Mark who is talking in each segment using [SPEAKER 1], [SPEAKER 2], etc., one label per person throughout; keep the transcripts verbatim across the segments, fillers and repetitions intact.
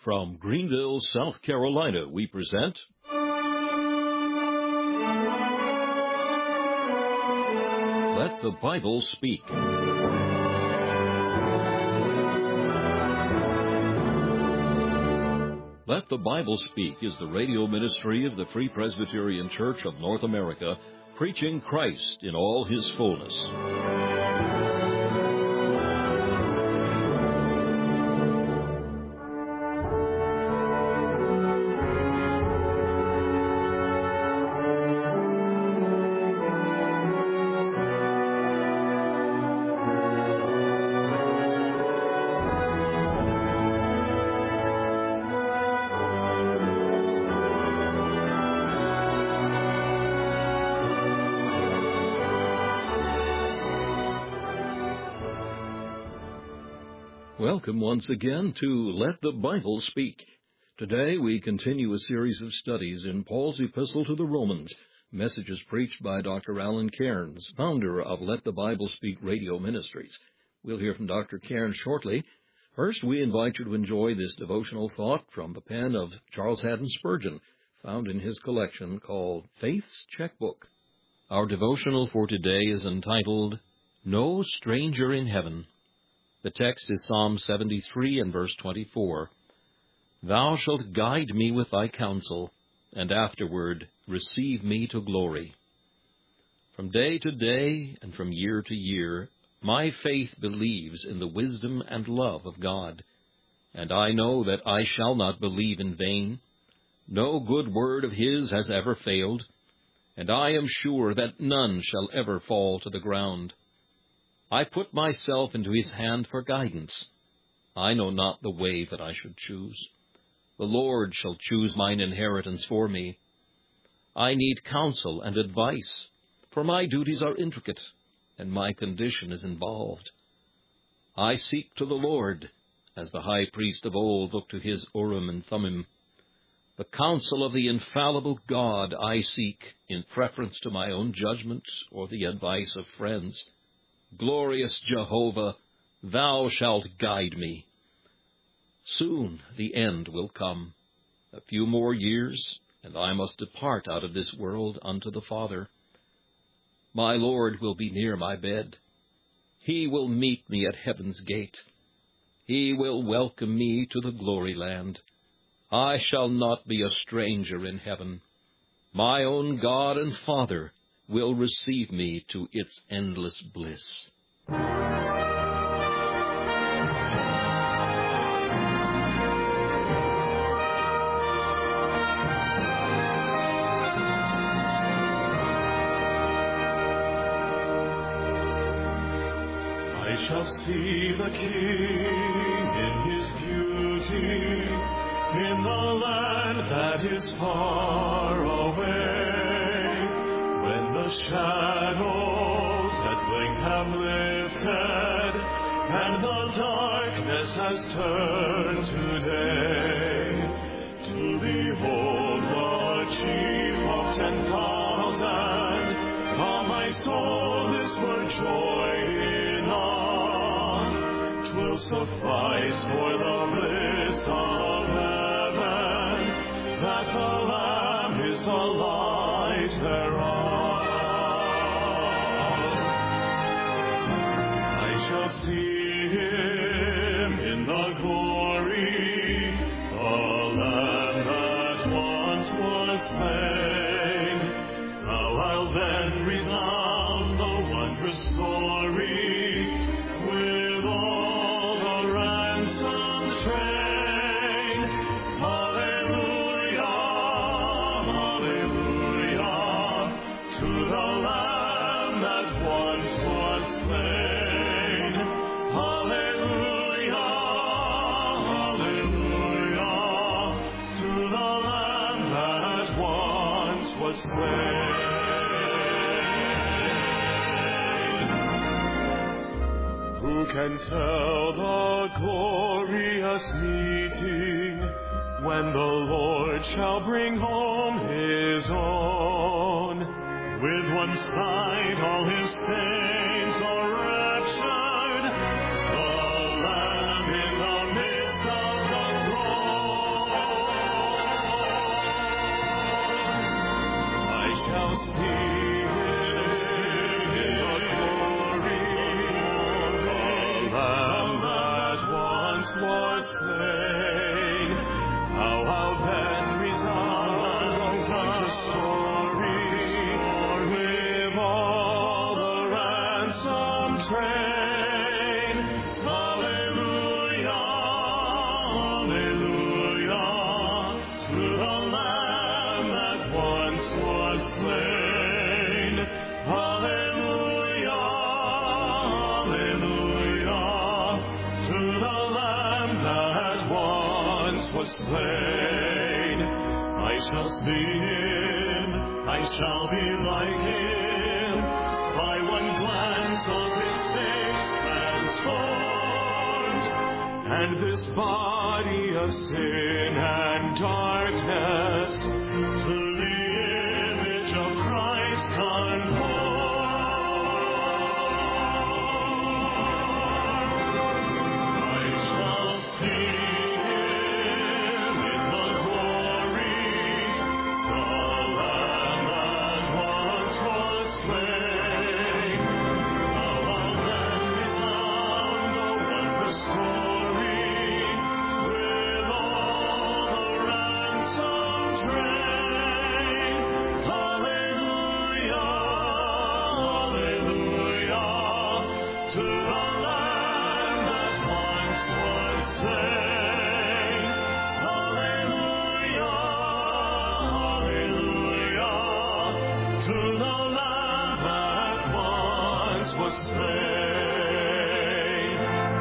[SPEAKER 1] From Greenville, South Carolina, we present Let the Bible Speak. Let the Bible Speak is the radio ministry of the Free Presbyterian Church of North America, preaching Christ in all His fullness. Welcome once again to Let the Bible Speak. Today we continue a series of studies in Paul's Epistle to the Romans, messages preached by Doctor Alan Cairns, founder of Let the Bible Speak Radio Ministries. We'll hear from Doctor Cairns shortly. First, we invite you to enjoy this devotional thought from the pen of Charles Haddon Spurgeon, found in his collection called Faith's Checkbook. Our devotional for today is entitled, No Stranger in Heaven. The text is Psalm seventy-three and verse twenty-four. Thou shalt guide me with thy counsel, and afterward receive me to glory. From day to day and from year to year, my faith believes in the wisdom and love of God, and I know that I shall not believe in vain. No good word of His has ever failed, and I am sure that none shall ever fall to the ground. I put myself into His hand for guidance. I know not the way that I should choose. The Lord shall choose mine inheritance for me. I need counsel and advice, for my duties are intricate, and my condition is involved. I seek to the Lord, as the high priest of old looked to his Urim and Thummim. The counsel of the infallible God I seek, in preference to my own judgment or the advice of friends. Glorious Jehovah, Thou shalt guide me. Soon the end will come. A few more years, and I must depart out of this world unto the Father. My Lord will be near my bed. He will meet me at heaven's gate. He will welcome me to the glory land. I shall not be a stranger in heaven. My own God and Father will receive me to its endless bliss. I shall see the King in His beauty, in the land that is far away, when the shadows at length have lifted, and the darkness has turned to day, to behold the chief of ten thousand, while my soul is for joy in awe, 'twill suffice for the bliss of heaven, that the Lamb is the light thereof. I shall see Him in the glory, the Lamb that once was slain. How I'll then resound the wondrous story, with all the ransomed train. Hallelujah, hallelujah, to the Lamb that once was slain. Hallelujah, hallelujah, to the Lamb that once was slain. Who can tell the glorious meeting, when the Lord shall bring home His own? With one sight all His saints are raptured, the Lamb in the midst of the throne.
[SPEAKER 2] was slain. I shall see him, I shall be like him, by one glance of his face transformed, and this body of sin and darkness to the image of Christ conformed. I shall see him in the glory, the Lamb that once was slain. Now I'll then resound the wondrous story with all the ransom train. Hallelujah, hallelujah, to the Lamb that once was slain. Hallelujah, hallelujah, to the Lamb that once was slain.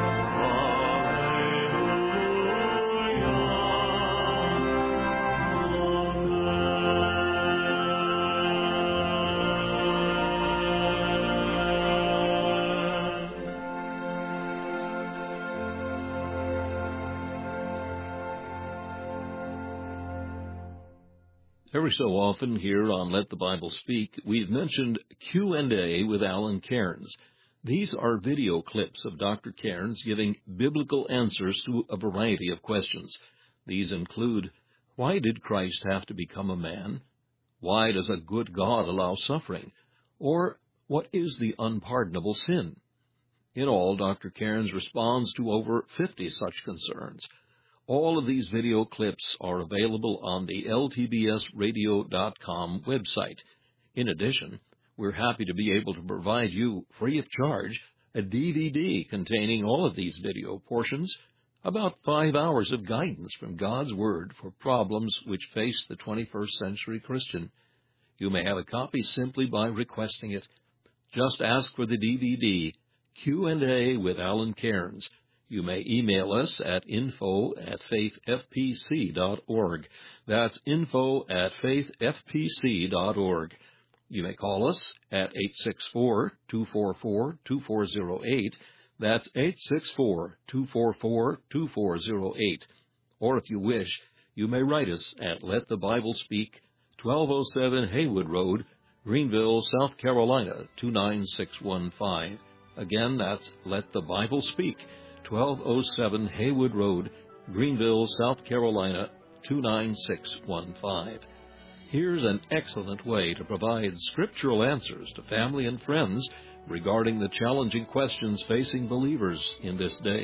[SPEAKER 1] Every so often here on Let the Bible Speak, we've mentioned Q and A with Alan Cairns. These are video clips of Doctor Cairns giving biblical answers to a variety of questions. These include, why did Christ have to become a man? Why does a good God allow suffering? Or, what is the unpardonable sin? In all, Doctor Cairns responds to over fifty such concerns. All of these video clips are available on the L T B S radio dot com website. In addition, we're happy to be able to provide you, free of charge, a D V D containing all of these video portions, about five hours of guidance from God's Word for problems which face the twenty-first century Christian. You may have a copy simply by requesting it. Just ask for the D V D, Q and A with Alan Cairns. You may email us at info at faith f p c dot org. That's info at faith f p c dot org. You may call us at eight six four, two four four, two four zero eight. That's eight six four, two four four, two four zero eight. Or if you wish, you may write us at Let the Bible Speak, twelve oh seven Haywood Road, Greenville, South Carolina, two nine six one five. Again, that's Let the Bible Speak, twelve oh seven Haywood Road, Greenville, South Carolina, two nine six one five. Here's an excellent way to provide scriptural answers to family and friends regarding the challenging questions facing believers in this day.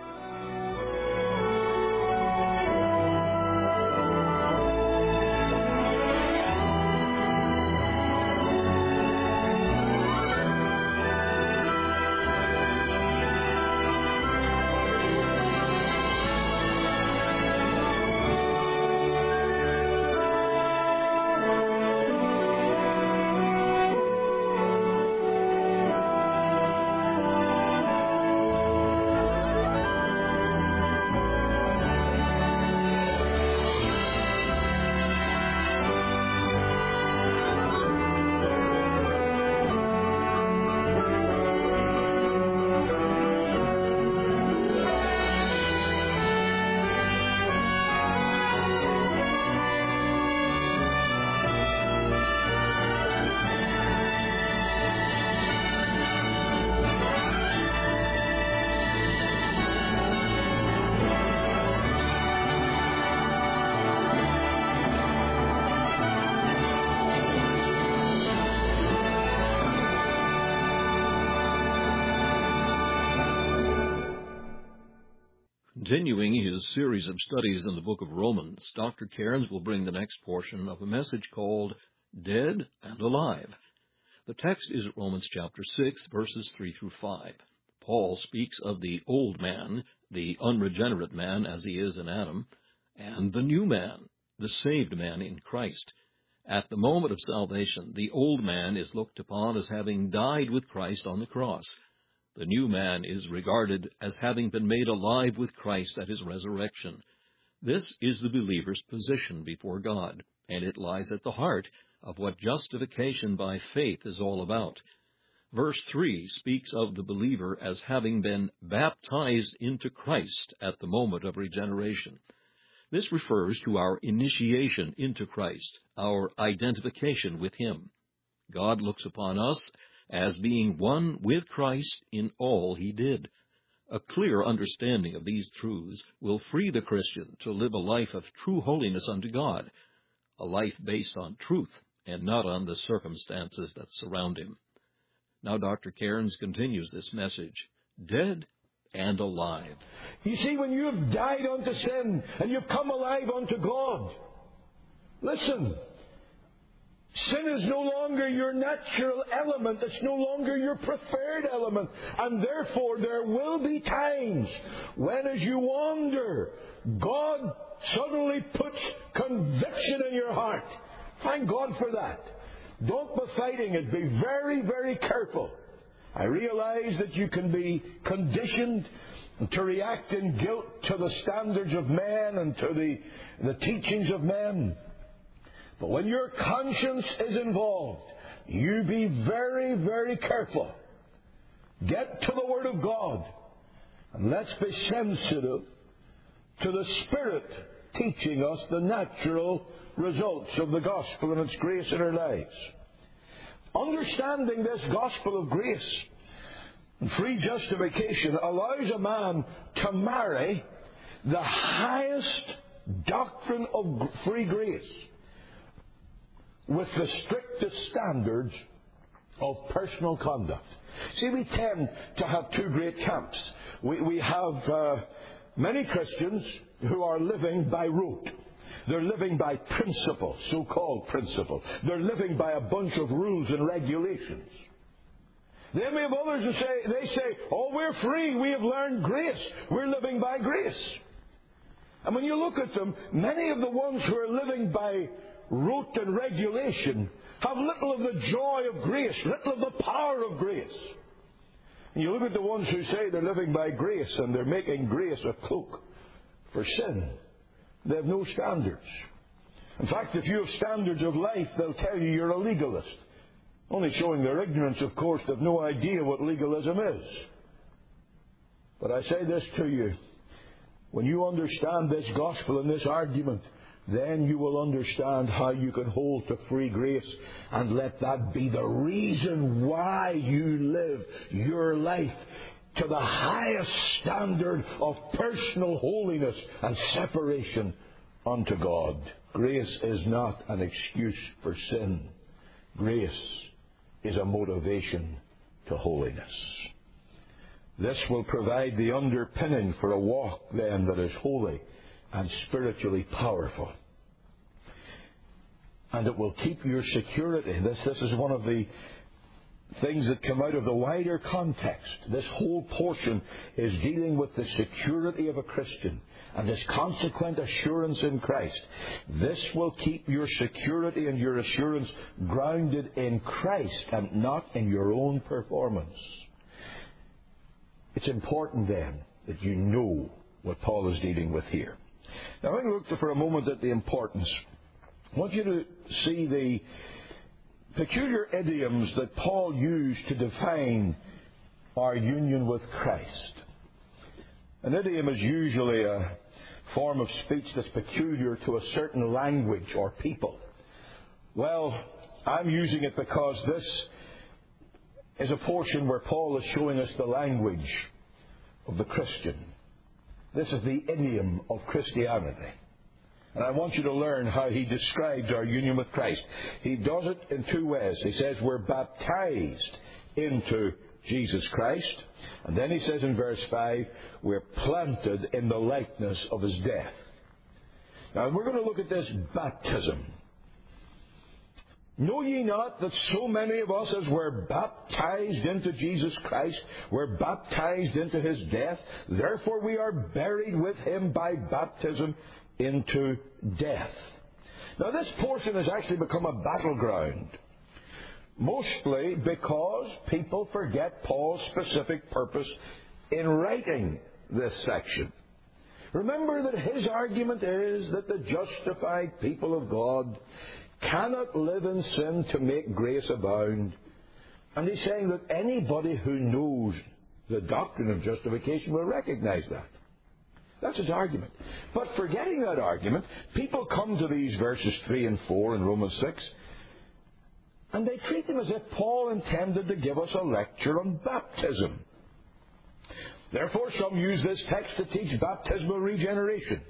[SPEAKER 1] Continuing his series of studies in the book of Romans, Doctor Cairns will bring the next portion of a message called Dead and Alive. The text is Romans chapter six, verses three through five. Paul speaks of the old man, the unregenerate man as he is in Adam, and the new man, the saved man in Christ. At the moment of salvation, the old man is looked upon as having died with Christ on the cross. The new man is regarded as having been made alive with Christ at his resurrection. This is the believer's position before God, and it lies at the heart of what justification by faith is all about. Verse three speaks of the believer as having been baptized into Christ at the moment of regeneration. This refers to our initiation into Christ, our identification with Him. God looks upon us as being one with Christ in all He did. A clear understanding of these truths will free the Christian to live a life of true holiness unto God, a life based on truth and not on the circumstances that surround him. Now Doctor Cairns continues this message, dead and alive.
[SPEAKER 3] You see, when you have died unto sin and you've come alive unto God, listen, sin is no longer your natural element. It's no longer your preferred element. And therefore there will be times when, as you wander, God suddenly puts conviction in your heart. Thank God for that. Don't be fighting it. Be very, very careful. I realize that you can be conditioned to react in guilt to the standards of men and to the, the teachings of men. But when your conscience is involved, you be very, very careful. Get to the Word of God. And let's be sensitive to the Spirit teaching us the natural results of the gospel and its grace in our lives. Understanding this gospel of grace and free justification allows a man to marry the highest doctrine of free grace with the strictest standards of personal conduct. See, we tend to have two great camps. We, we have uh, many Christians who are living by rote. They're living by principle, so-called principle. They're living by a bunch of rules and regulations. Then we have others who say, they say, oh, we're free, we have learned grace, we're living by grace. And when you look at them, many of the ones who are living by rote and regulation have little of the joy of grace, little of the power of grace. And you look at the ones who say they're living by grace and they're making grace a cloak for sin. They have no standards. In fact, if you have standards of life, they'll tell you you're a legalist. Only showing their ignorance, of course. They have no idea what legalism is. But I say this to you. When you understand this gospel and this argument, then you will understand how you can hold to free grace and let that be the reason why you live your life to the highest standard of personal holiness and separation unto God. Grace is not an excuse for sin. Grace is a motivation to holiness. This will provide the underpinning for a walk then that is holy and spiritually powerful. And it will keep your security. This, this is one of the things that come out of the wider context. This whole portion is dealing with the security of a Christian and his consequent assurance in Christ. This will keep your security and your assurance grounded in Christ and not in your own performance. It's important then that you know what Paul is dealing with here. Now, I'm going to look for a moment at the importance. I want you to see the peculiar idioms that Paul used to define our union with Christ. An idiom is usually a form of speech that's peculiar to a certain language or people. Well, I'm using it because this is a portion where Paul is showing us the language of the Christian. This is the idiom of Christianity. And I want you to learn how he describes our union with Christ. He does it in two ways. He says we're baptized into Jesus Christ. And then he says in verse five, we're planted in the likeness of his death. Now we're going to look at this baptism. Know ye not that so many of us as were baptized into Jesus Christ, were baptized into his death? Therefore we are buried with him by baptism into death. Now this portion has actually become a battleground. Mostly because people forget Paul's specific purpose in writing this section. Remember that his argument is that the justified people of God cannot live in sin to make grace abound. And he's saying that anybody who knows the doctrine of justification will recognize that. That's his argument. But forgetting that argument, people come to these verses three and four in Romans six, and they treat them as if Paul intended to give us a lecture on baptism. Therefore, some use this text to teach baptismal regeneration.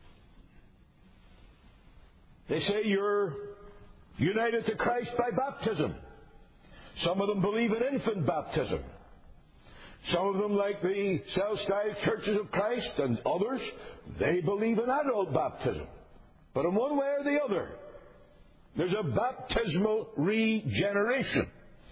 [SPEAKER 3] They say you're united to Christ by baptism. Some of them believe in infant baptism. Some of them, like the self-styled Churches of Christ and others, they believe in adult baptism. But in one way or the other, there's a baptismal regeneration.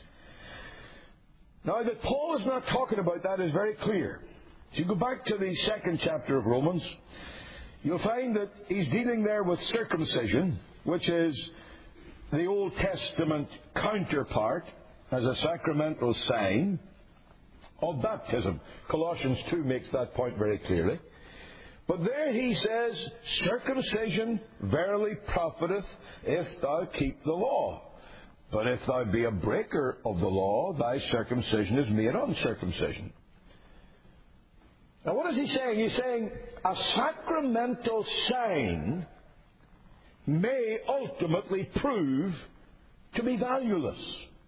[SPEAKER 3] Now, that Paul is not talking about that is very clear. If you go back to the second chapter of Romans, you'll find that he's dealing there with circumcision, which is the Old Testament counterpart as a sacramental sign of baptism. Colossians two makes that point very clearly. But there he says, circumcision verily profiteth if thou keep the law. But if thou be a breaker of the law, thy circumcision is made uncircumcision. Now what is he saying? He's saying a sacramental sign may ultimately prove to be valueless.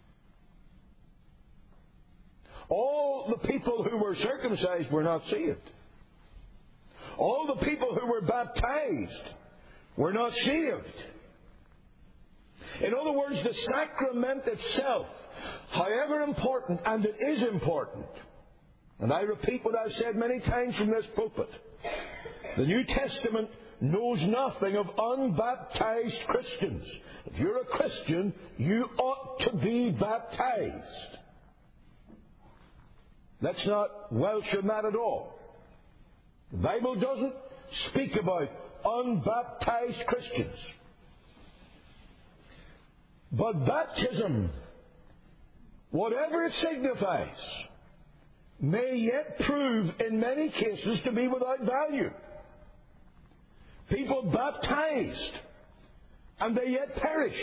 [SPEAKER 3] All the people who were circumcised were not saved. All the people who were baptized were not saved. In other words, the sacrament itself, however important, and it is important, and I repeat what I've said many times from this pulpit, the New Testament knows nothing of unbaptized Christians. If you're a Christian, you ought to be baptized. Let's not welsh on that at all. The Bible doesn't speak about unbaptized Christians. But baptism, whatever it signifies, may yet prove in many cases to be without value. People baptized, and they yet perish.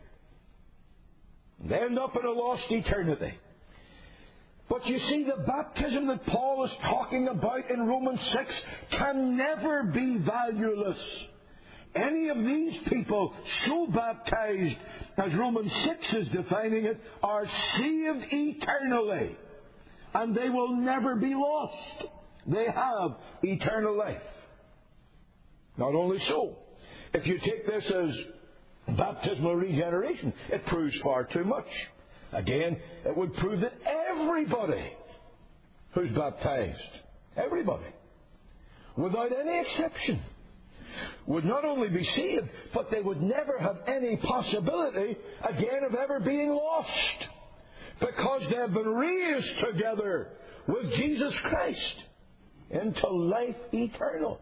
[SPEAKER 3] They end up in a lost eternity. But you see, the baptism that Paul is talking about in Romans six can never be valueless. Any of these people so baptized, as Romans six is defining it, are saved eternally. And they will never be lost. They have eternal life. Not only so, if you take this as baptismal regeneration, it proves far too much. Again, it would prove that everybody who's baptized, everybody, without any exception, would not only be saved, but they would never have any possibility again of ever being lost, because they have been raised together with Jesus Christ into life eternal.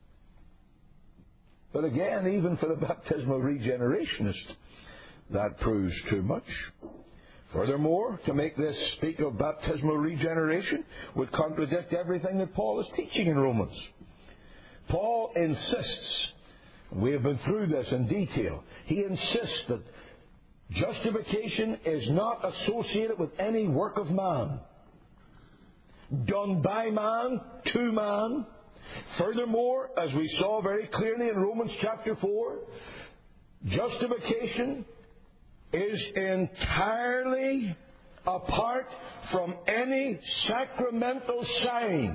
[SPEAKER 3] But again, even for the baptismal regenerationist, that proves too much. Furthermore, to make this speak of baptismal regeneration would contradict everything that Paul is teaching in Romans. Paul insists, we have been through this in detail, he insists that justification is not associated with any work of man, done by man, to man. Furthermore, as we saw very clearly in Romans chapter four, justification is entirely apart from any sacramental sign.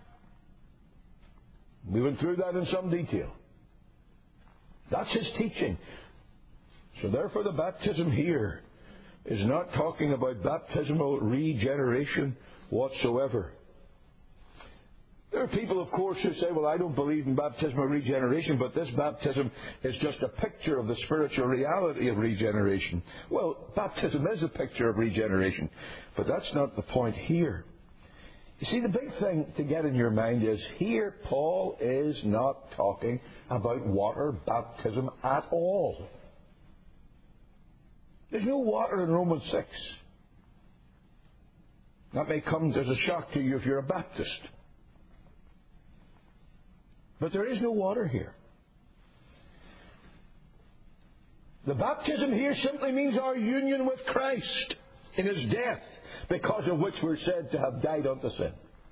[SPEAKER 3] We went through that in some detail. That's his teaching. So therefore the baptism here is not talking about baptismal regeneration whatsoever. There are people, of course, who say, well, I don't believe in baptismal regeneration, but this baptism is just a picture of the spiritual reality of regeneration. Well, baptism is a picture of regeneration, but that's not the point here. You see, the big thing to get in your mind is here Paul is not talking about water baptism at all. There's no water in Romans six. That may come as a shock to you if you're a Baptist. But there is no water here. The baptism here simply means our union with Christ in His death, because of which we're said to have died unto sin.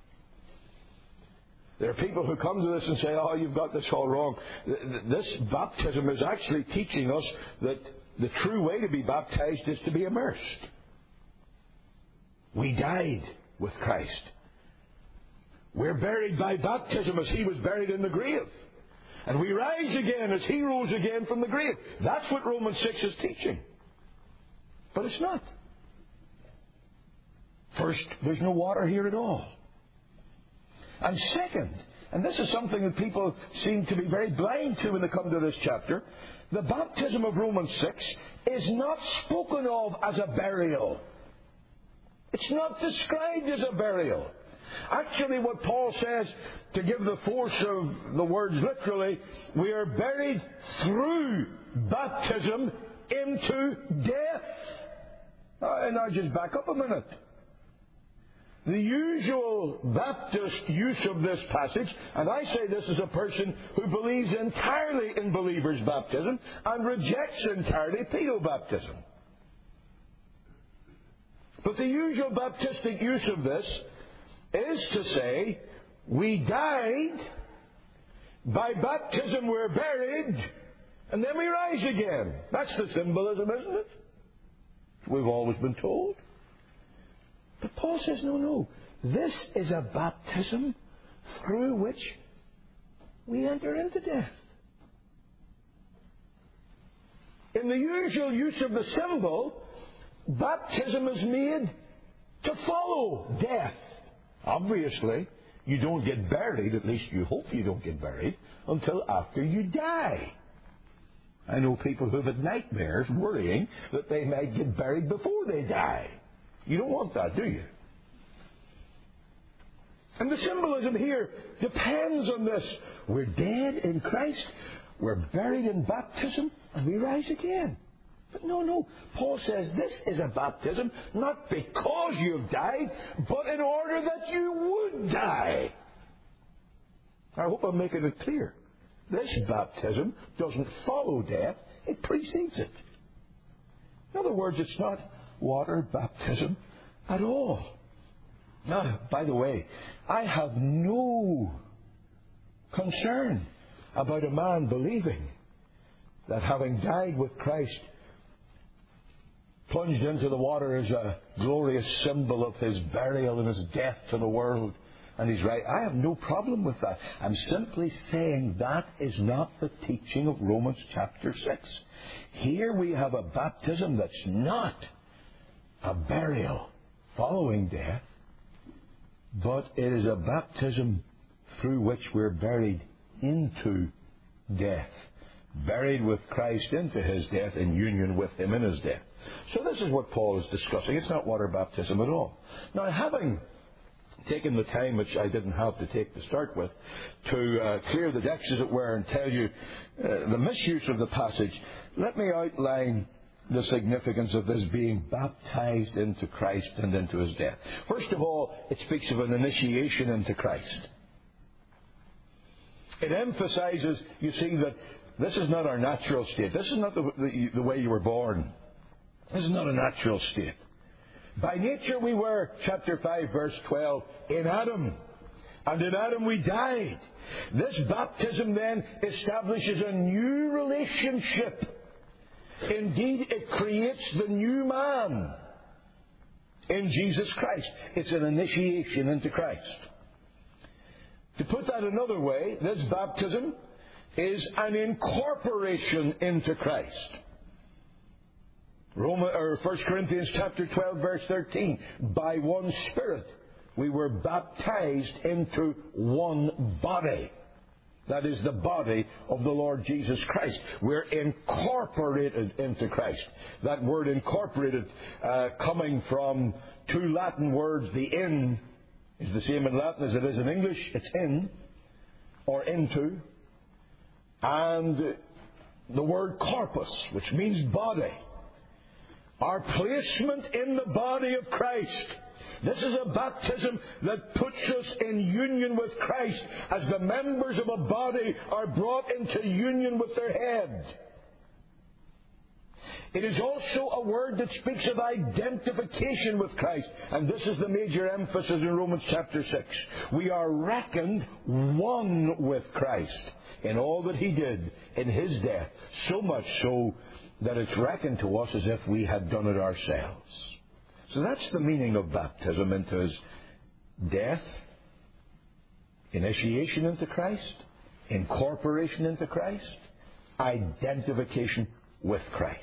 [SPEAKER 3] There are people who come to this and say, oh, you've got this all wrong. This baptism is actually teaching us that the true way to be baptized is to be immersed. We died with Christ. We're buried by baptism as He was buried in the grave. And we rise again as He rose again from the grave. That's what Romans six is teaching. But it's not. First, there's no water here at all. And second, and this is something that people seem to be very blind to when they come to this chapter, the baptism of Romans six is not spoken of as a burial. It's not described as a burial. Actually, what Paul says, to give the force of the words literally, we are buried through baptism into death. Uh, and I'll just back up a minute. The usual Baptist use of this passage, and I say this as a person who believes entirely in believers' baptism and rejects entirely pedobaptism. But the usual Baptistic use of this is to say, we died, by baptism we're buried, and then we rise again. That's the symbolism, isn't it? We've always been told. But Paul says, no, no. This is a baptism through which we enter into death. In the usual use of the symbol, baptism is made to follow death. Obviously, you don't get buried, at least you hope you don't get buried, until after you die. I know people who've had nightmares worrying that they might get buried before they die. You don't want that, do you? And the symbolism here depends on this. We're dead in Christ, we're buried in baptism, and we rise again. But no, no. Paul says this is a baptism not because you've died, but in order that you would die. I hope I'm making it clear. This baptism doesn't follow death, it precedes it. In other words, it's not water baptism at all. Now, by the way, I have no concern about a man believing that having died with Christ, plunged into the water as a glorious symbol of His burial and His death to the world, and He's right. I have no problem with that. I'm simply saying that is not the teaching of Romans chapter six. Here we have a baptism that's not a burial following death, but it is a baptism through which we're buried into death. Buried with Christ into His death, in union with Him in His death. So this is what Paul is discussing. It's not water baptism at all. Now, having taken the time, which I didn't have to take to start with, to uh, clear the decks, as it were, and tell you uh, the misuse of the passage, let me outline the significance of this being baptized into Christ and into His death. First of all, it speaks of an initiation into Christ. It emphasizes, you see, that this is not our natural state. This is not the, the, the way you were born. This is not a natural state. By nature we were, chapter five, verse twelve, in Adam. And in Adam we died. This baptism then establishes a new relationship. Indeed, it creates the new man in Jesus Christ. It's an initiation into Christ. To put that another way, this baptism is an incorporation into Christ. Roman, or First Corinthians chapter twelve, verse thirteen. By one Spirit we were baptized into one body. That is the body of the Lord Jesus Christ. We're incorporated into Christ. That word incorporated, uh, coming from two Latin words, the in is the same in Latin as it is in English. It's in, or into. And the word corpus, which means body. Our placement in the body of Christ. This is a baptism that puts us in union with Christ as the members of a body are brought into union with their head. It is also a word that speaks of identification with Christ. And this is the major emphasis in Romans chapter six. We are reckoned one with Christ in all that He did in His death. So much so that it's reckoned to us as if we had done it ourselves. So that's the meaning of baptism, into His death, initiation into Christ, incorporation into Christ, identification with Christ.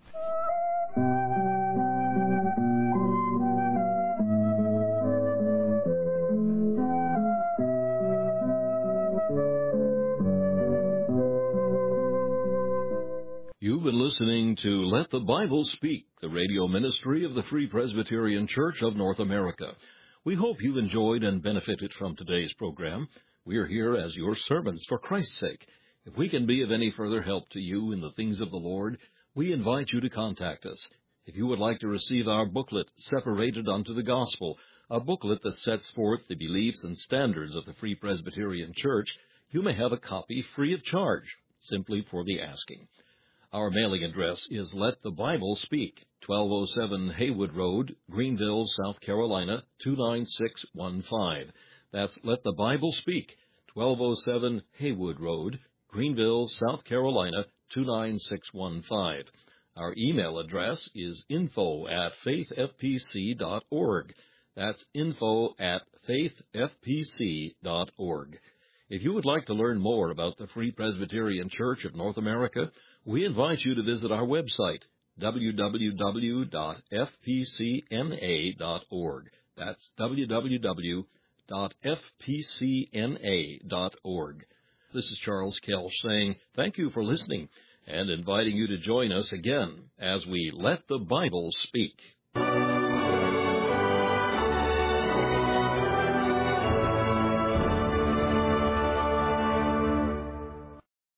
[SPEAKER 1] You've been listening to Let the Bible Speak, the radio ministry of the Free Presbyterian Church of North America. We hope you've enjoyed and benefited from today's program. We are here as your servants for Christ's sake. If we can be of any further help to you in the things of the Lord, we invite you to contact us. If you would like to receive our booklet, Separated unto the Gospel, a booklet that sets forth the beliefs and standards of the Free Presbyterian Church, you may have a copy free of charge, simply for the asking. Our mailing address is Let the Bible Speak, twelve oh seven Haywood Road, Greenville, South Carolina, two nine six one five. That's Let the Bible Speak, twelve oh seven Haywood Road, Greenville, South Carolina, two nine six one five. Our email address is info at faith f p c dot org. That's info at faith f p c dot org. If you would like to learn more about the Free Presbyterian Church of North America, we invite you to visit our website, w w w dot f p c n a dot org. That's w w w dot f p c n a dot org. This is Charles Kelch saying thank you for listening and inviting you to join us again as we Let the Bible Speak.